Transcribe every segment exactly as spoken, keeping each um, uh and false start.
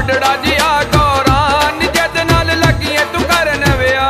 बुढ़ड़ा जिया गौरा निजद नाल लगिए तू करन विया।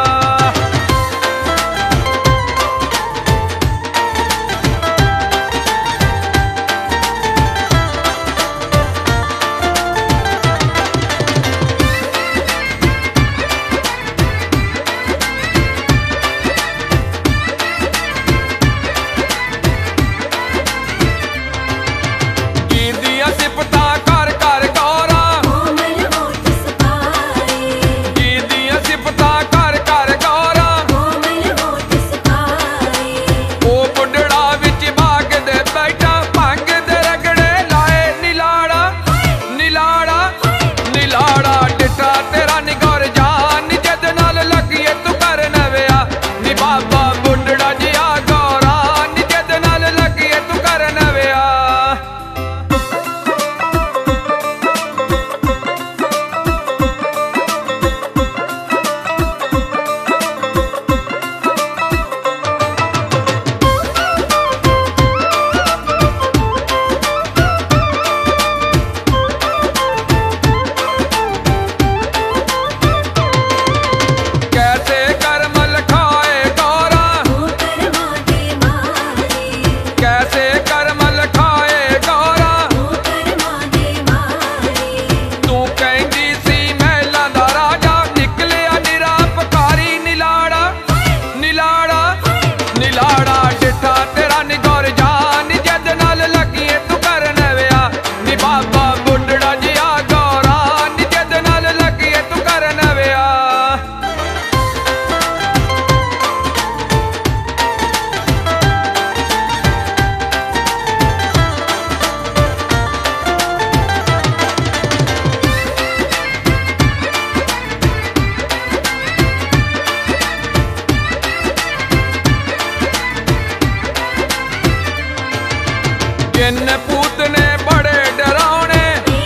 जिन पूत ने बड़े डरावने,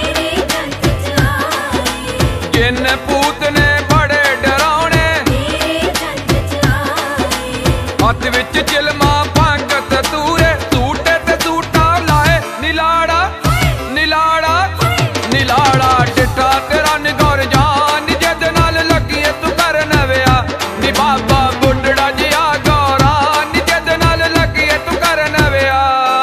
जिन पूत ने बड़े डरावने, हथ विच चिलमा पंगत तूरे सूटे ते सूटा लाए नीलाड़ा नीलाड़ा नीलाड़ा डिठा तेरा निगौर जान जद नाल लगिए तू करन विया। नी बाबा बुढ़ड़ा जिया गौरा निजद नाल लगिए तू करन विया।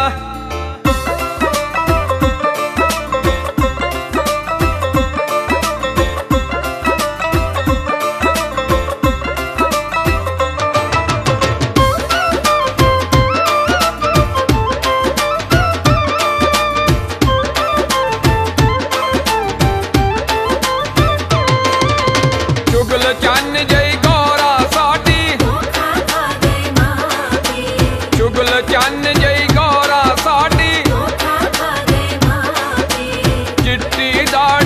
चुगल चन्न जई गौरा साडी, चुगल चन्न जई गौरा साडी, चिट्टी दाड़